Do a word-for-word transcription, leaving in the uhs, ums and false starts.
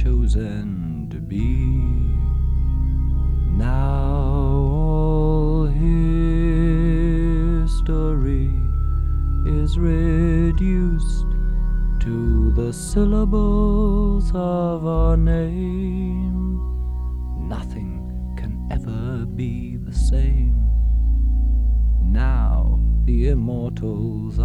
chosen to be. Now all history is reduced to the syllables of our name. Nothing can ever be the same. Now the immortals